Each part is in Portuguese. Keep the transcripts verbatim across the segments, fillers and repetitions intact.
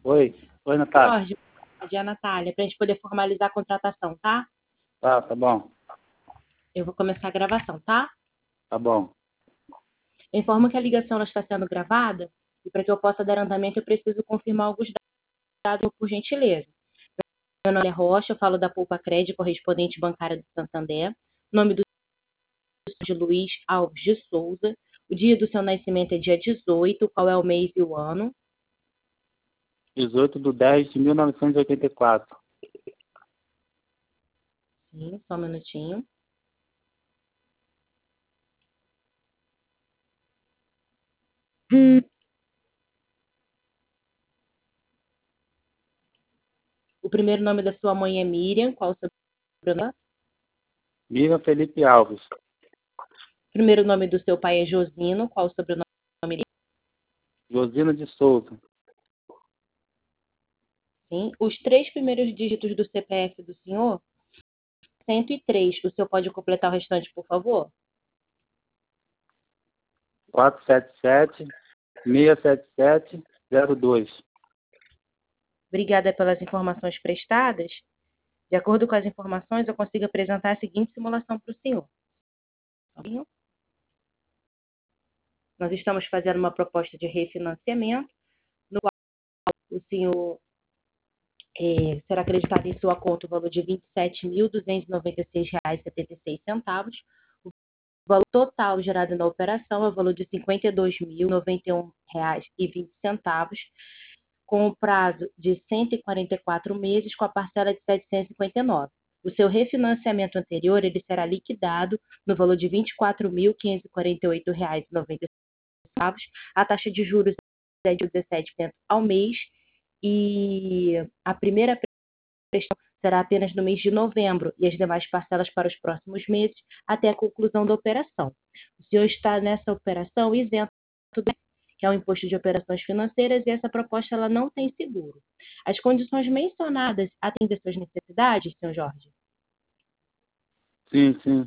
Oi. Oi, Natália. Jorge, é a Natália, para a gente poder formalizar a contratação, tá? Tá, tá bom. Eu vou começar a gravação, tá? Tá bom. Eu informo que a ligação ela está sendo gravada e para que eu possa dar andamento eu preciso confirmar alguns dados, por gentileza. Meu nome é Rocha, eu falo da Poupa Crédito, correspondente bancária do Santander. O nome do de Luiz Alves de Souza. O dia do seu nascimento é dia dezoito, qual é o mês e o ano? dezoito de dez de mil novecentos e oitenta e quatro. Sim, só um minutinho. Hum. O primeiro nome da sua mãe é Miriam, qual o seu sobrenome? Miriam Felipe Alves. O primeiro nome do seu pai é Josino, qual o sobrenome dele? Josina de Souza. Sim. Os três primeiros dígitos do C P F do senhor? cento e três. O senhor pode completar o restante, por favor? quatro sete sete, seis sete sete, zero dois. Obrigada pelas informações prestadas. De acordo com as informações, eu consigo apresentar a seguinte simulação para o senhor. Nós estamos fazendo uma proposta de refinanciamento, no qual o senhor é, será acreditado em sua conta o valor de vinte e sete mil duzentos e noventa e seis reais e setenta e seis centavos. O valor total gerado na operação é o valor de cinquenta e dois mil noventa e um reais e vinte centavos, com o prazo de cento e quarenta e quatro meses, com a parcela de setecentos e cinquenta e nove. O seu refinanciamento anterior ele será liquidado no valor de vinte e quatro mil quinhentos e quarenta e oito reais e noventa centavos. A taxa de juros é de dezessete por cento ao mês e a primeira prestação será apenas no mês de novembro e as demais parcelas para os próximos meses até a conclusão da operação. O senhor está nessa operação isento, que é o imposto de operações financeiras, e essa proposta ela não tem seguro. As condições mencionadas atendem às suas necessidades, senhor Jorge? Sim, sim.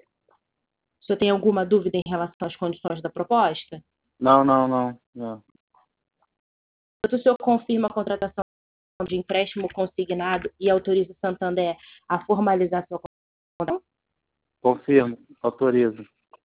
O senhor tem alguma dúvida em relação às condições da proposta? Não, não, não. não. O senhor confirma a contratação de empréstimo consignado e autoriza o Santander a formalizar sua contratação? Confirmo. Autorizo.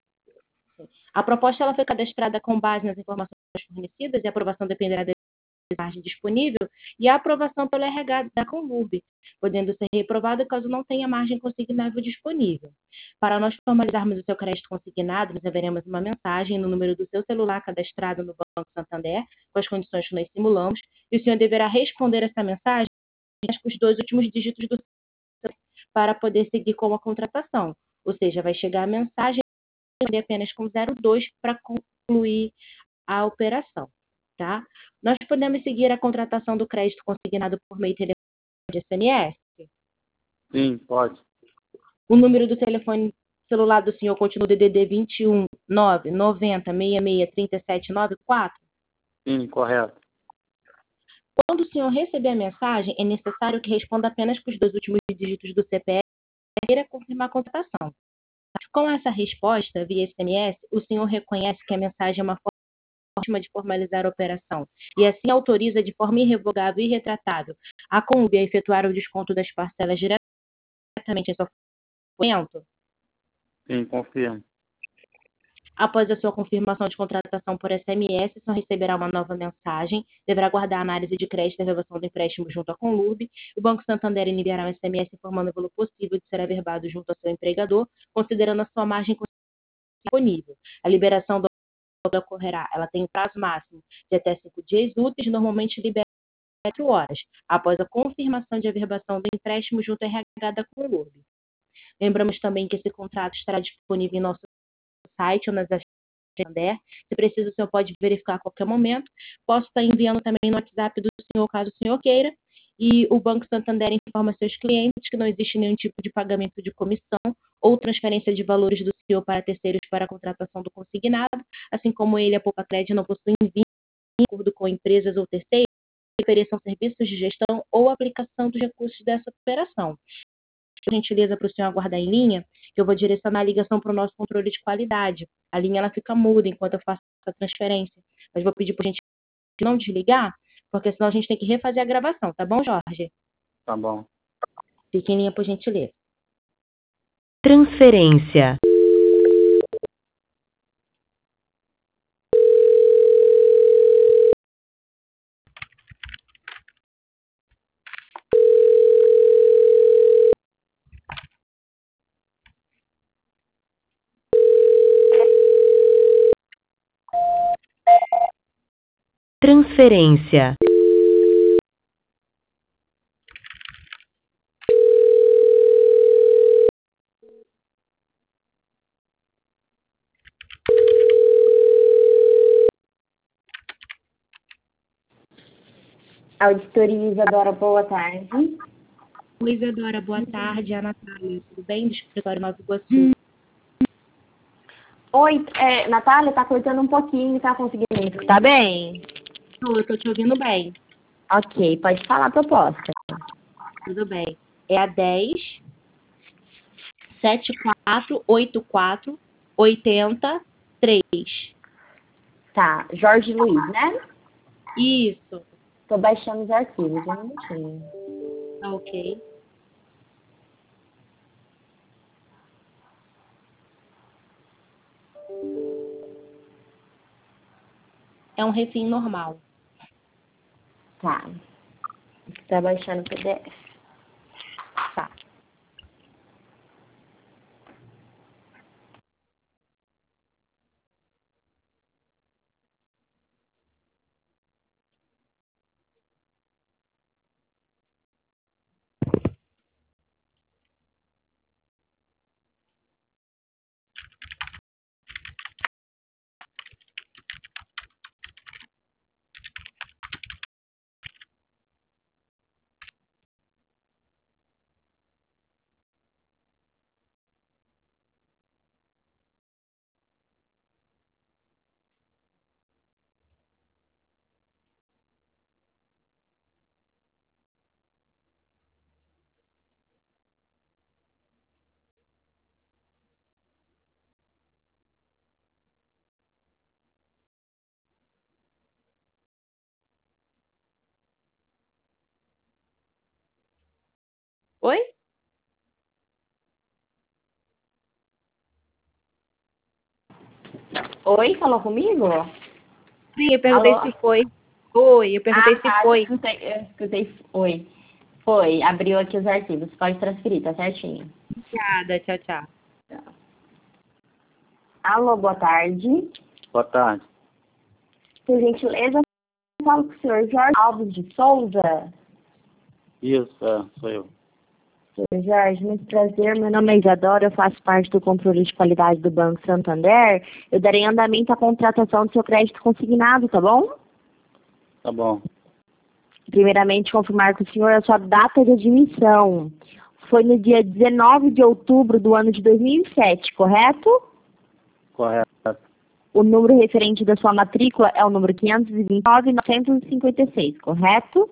A proposta ela foi cadastrada com base nas informações fornecidas e a aprovação dependerá da margem disponível e a aprovação pelo R H da Conlurb, podendo ser reprovada caso não tenha margem consignável disponível. Para nós formalizarmos o seu crédito consignado, nós haveremos uma mensagem no número do seu celular cadastrado no Banco Santander, com as condições que nós simulamos, e o senhor deverá responder essa mensagem com os dois últimos dígitos do celular para poder seguir com a contratação. Ou seja, vai chegar a mensagem apenas com zero dois para concluir a operação. Tá? Nós podemos seguir a contratação do crédito consignado por meio de telefone de S M S? Sim, pode. O número do telefone celular do senhor continua D D D vinte e um, nove, noventa, sessenta e seis, trinta e sete, noventa e quatro? Sim, correto. Quando o senhor receber a mensagem, é necessário que responda apenas com os dois últimos dígitos do C P F para confirmar a contratação. Com essa resposta via S M S, o senhor reconhece que a mensagem é uma forma de formalizar a operação e assim autoriza de forma irrevogável e irretratável a Conlurb a efetuar o desconto das parcelas diretamente em seu pagamento. Sim, confirmo. Após a sua confirmação de contratação por S M S, o senhor receberá uma nova mensagem, deverá aguardar a análise de crédito e renovação do empréstimo junto à Conlurb. O Banco Santander enviará um S M S informando o valor possível de ser averbado junto ao seu empregador, considerando a sua margem disponível. A liberação do ocorrerá, ela tem um prazo máximo de até cinco dias úteis, normalmente libera quatro horas, após a confirmação de averbação do empréstimo junto ao R H da Conlurb. Lembramos também que esse contrato estará disponível em nosso site ou nas agências do Santander. Se precisa, o senhor pode verificar a qualquer momento. Posso estar enviando também no WhatsApp do senhor, caso o senhor queira. E o Banco Santander informa seus clientes que não existe nenhum tipo de pagamento de comissão ou transferência de valores do senhor para terceiros para a contratação do consignado, assim como ele, a Poupa Crédito, não possui vínculo de acordo com empresas ou terceiros que ofereçam serviços de gestão ou aplicação dos recursos dessa operação. Por gentileza, para o senhor aguardar em linha, que eu vou direcionar a ligação para o nosso controle de qualidade. A linha ela fica muda enquanto eu faço essa transferência, mas vou pedir por gentileza não desligar, porque senão a gente tem que refazer a gravação, tá bom, Jorge? Tá bom. Fique em linha, por gentileza. Transferência. Transferência. Auditoria Isadora, boa tarde. Oi, Isadora, boa tarde. É a Natália, tudo bem? Do escritório Nova Iguaçu. Oi, é, Natália, tá cortando um pouquinho, tá conseguindo me escutar bem? Tô, eu tô te ouvindo bem. Ok, pode falar a proposta. Tudo bem. É a dez, setenta e quatro, oitenta e quatro, oitenta, três. Tá, Jorge Luiz, né? Isso. Tô baixando os arquivos, um minutinho. Tá ok. É um refém normal. Tá. Tá baixando o P D F. Tá. Oi? Oi, falou comigo? Sim, eu perguntei Alô? se foi. Oi, eu perguntei Ah, se tá, eu foi. escutei, eu escutei. Oi. Foi, abriu aqui os arquivos. Pode transferir, tá certinho. Obrigada, tchau, tchau. Alô, boa tarde. Boa tarde. Por gentileza, eu falo com o senhor Jorge Alves de Souza. Isso, é, sou eu. senhor Jorge, muito prazer. Meu nome é Isadora, eu faço parte do controle de qualidade do Banco Santander. Eu darei andamento à contratação do seu crédito consignado, tá bom? Tá bom. Primeiramente, confirmar com o senhor a sua data de admissão. Foi no dia dezenove de outubro do ano de dois mil e sete, correto? Correto. O número referente da sua matrícula é o número quinhentos e vinte e nove, novecentos e cinquenta e seis, correto?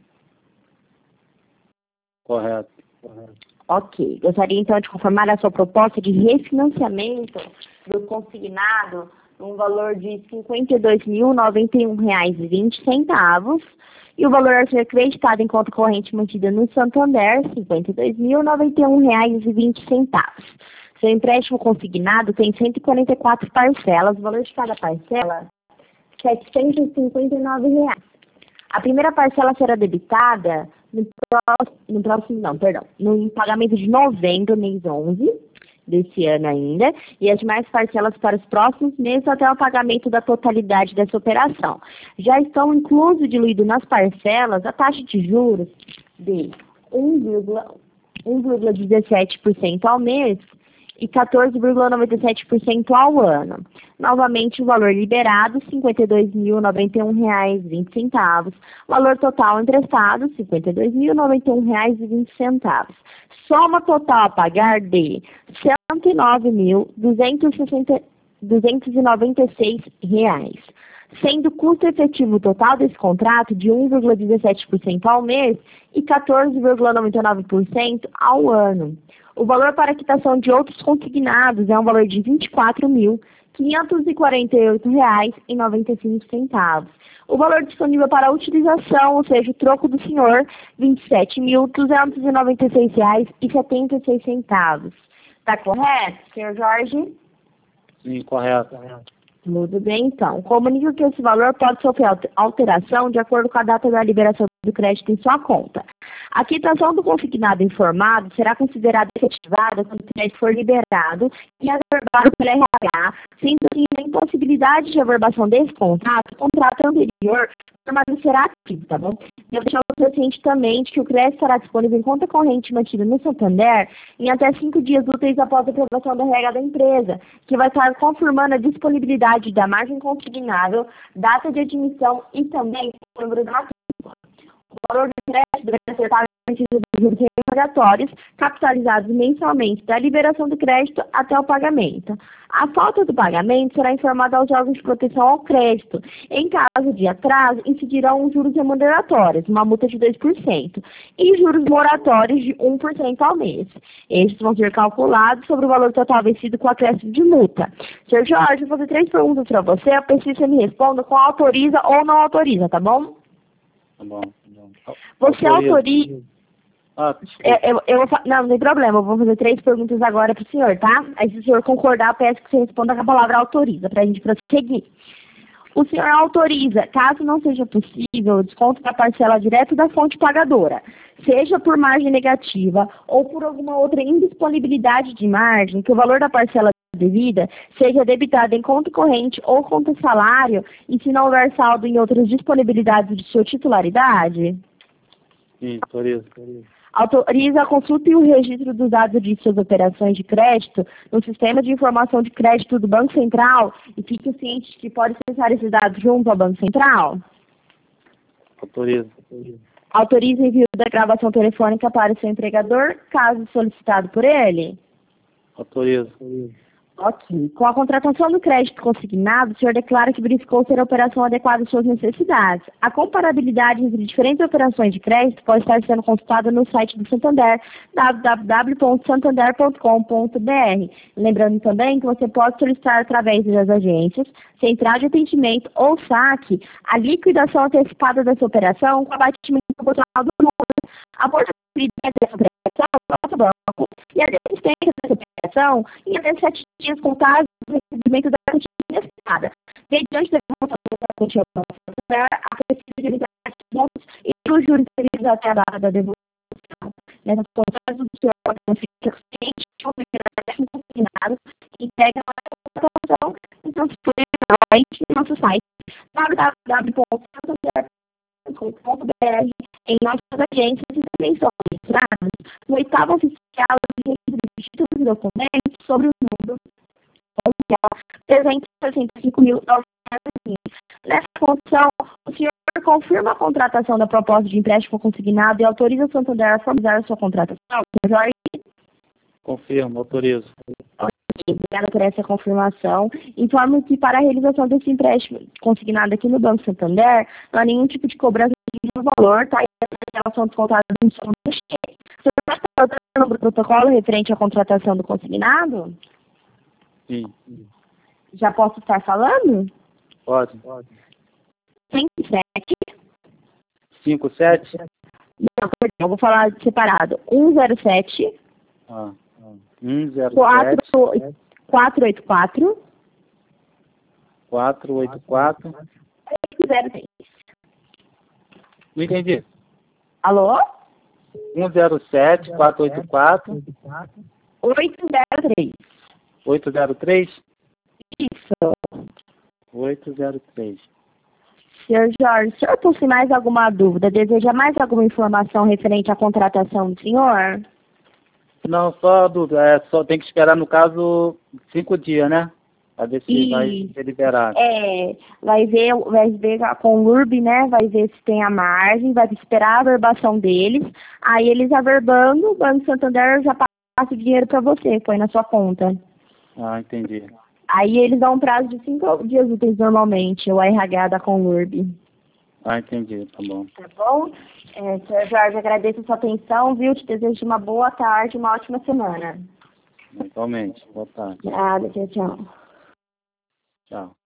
Correto. Ok. Gostaria então de confirmar a sua proposta de refinanciamento do consignado num valor de cinquenta e dois mil, noventa e um reais e vinte centavos e o valor a ser acreditado em conta corrente mantida no Santander, cinquenta e dois mil, noventa e um reais e vinte centavos. Seu empréstimo consignado tem cento e quarenta e quatro parcelas, o valor de cada parcela setecentos e cinquenta e nove reais. A primeira parcela será debitada no próximo, no próximo, não, perdão, no pagamento de novembro, mês onze desse ano ainda, e as demais parcelas para os próximos meses até o pagamento da totalidade dessa operação. Já estão incluso diluído nas parcelas a taxa de juros de um vírgula dezessete por cento ao mês e quatorze vírgula noventa e sete por cento ao ano. Novamente, o valor liberado, cinquenta e dois mil, noventa e um reais e vinte centavos. Valor total emprestado, cinquenta e dois mil, noventa e um reais e vinte centavos. Soma total a pagar de cento e nove mil, duzentos e noventa e seis reais. Sendo o custo efetivo total desse contrato de um vírgula dezessete por cento ao mês e quatorze vírgula noventa e nove por cento ao ano. O valor para a quitação de outros consignados é um valor de vinte e quatro mil, quinhentos e quarenta e oito reais e noventa e cinco centavos. O valor disponível para utilização, ou seja, o troco do senhor, vinte e sete mil duzentos e noventa e seis reais e setenta e seis centavos. Está correto, senhor Jorge? Sim, correto. Tudo bem, então. Comunico que esse valor pode sofrer alteração de acordo com a data da liberação do crédito em sua conta. A quitação do consignado informado será considerada efetivada quando o crédito for liberado e averbado pelo R H, sendo assim a impossibilidade de averbação desse contrato, o contrato anterior permanecerá ativo, tá bom? Devo deixar você ciente também de que o crédito estará disponível em conta corrente mantida no Santander em até cinco dias úteis após a aprovação da regra da empresa, que vai estar confirmando a disponibilidade da margem consignável, data de admissão e também o número da matrícula. O valor do crédito deve ser pago de juros regulatórios, capitalizados mensalmente da liberação do crédito até o pagamento. A falta do pagamento será informada aos órgãos de proteção ao crédito. Em caso de atraso, incidirão juros remuneratórios, uma multa de dois por cento, e juros moratórios de um por cento ao mês. Estes vão ser calculados sobre o valor total vencido com acréscimo de multa. senhor Jorge, eu vou fazer três perguntas para você, eu preciso que você me responda com autoriza ou não autoriza, tá bom? Tá bom. Tá bom. Você autoriza... Ah, eu, eu, eu vou fa... Não, não tem problema, eu vou fazer três perguntas agora para o senhor, tá? Aí se o senhor concordar, eu peço que você responda com a palavra autoriza, para a gente prosseguir. O senhor autoriza, caso não seja possível, o desconto da parcela direto da fonte pagadora, seja por margem negativa ou por alguma outra indisponibilidade de margem, que o valor da parcela devida seja debitado em conta corrente ou conta salário, e se não houver saldo em outras disponibilidades de sua titularidade? Sim, autoriza. Autoriza a consulta e o registro dos dados de suas operações de crédito no Sistema de Informação de Crédito do Banco Central e fique ciente de que pode acessar esses dados junto ao Banco Central? Autoriza. Autoriza o envio da gravação telefônica para o seu empregador, caso solicitado por ele? Autoriza. Ok. Com a contratação do crédito consignado, o senhor declara que verificou ser a operação adequada às suas necessidades. A comparabilidade entre diferentes operações de crédito pode estar sendo consultada no site do Santander, w w w ponto santander ponto com ponto b r. Lembrando também que você pode solicitar através das agências, central de atendimento ou saque, a liquidação antecipada dessa operação com abatimento proporcional do número. A portabilidade dessa operação é nosso banco e a desistência dessa operação em até sete dias contados do recebimento da quantia necessitada. Mediante da devolução da quantia a precisa de liberdade de pontos e os juros devidos até a data da devolução. Nessas condições, o senhor pode ficar ciente de um empréstimo consignado e entrega a contratação em nosso site w w w ponto santander ponto com ponto b r. Em nossas agências e também são registrados no oitavo oficial de registro de títulos e documentos sobre o número trezentos e sessenta e cinco mil novecentos e vinte. Nessa condição, o senhor confirma a contratação da proposta de empréstimo consignado e autoriza o Santander a formalizar a sua contratação, senhor Jorge? Confirmo, autorizo. Obrigada por essa confirmação. Informo que para a realização desse empréstimo consignado aqui no Banco Santander, não há nenhum tipo de cobrança de nenhum valor, tá? E a relação descontada do som do cheque. O senhor está tratando do protocolo referente à contratação do consignado? Sim. Já posso estar falando? Pode. Pode. cinco sete. cinco sete? Não, perdão, eu vou falar separado. um zero sete. Ah. um zero quatro sete. quatro oito quatro. quatro oito quatro. oito zero três. Não entendi. Alô? um zero sete, quatro oito quatro. oito zero três. oito zero três? Isso. oito zero três. senhor Jorge, o senhor possui mais alguma dúvida? Deseja mais alguma informação referente à contratação do senhor? Não, só dúvida. É, só tem que esperar, no caso, cinco dias, né? Para ver se E, vai ser liberado. É, vai ver, vai ver com o L U R B, né? Vai ver se tem a margem, vai esperar a averbação deles. Aí eles averbando, o Banco Santander já passa o dinheiro para você, põe na sua conta. Ah, entendi. Aí eles dão um prazo de cinco dias úteis normalmente, o R H da com o L U R B. Ah, entendi, tá bom. Tá bom? É, senhor Jorge, agradeço a sua atenção, viu? Te desejo uma boa tarde, uma ótima semana. Igualmente. Boa tarde. Nada, tchau, tchau. Tchau.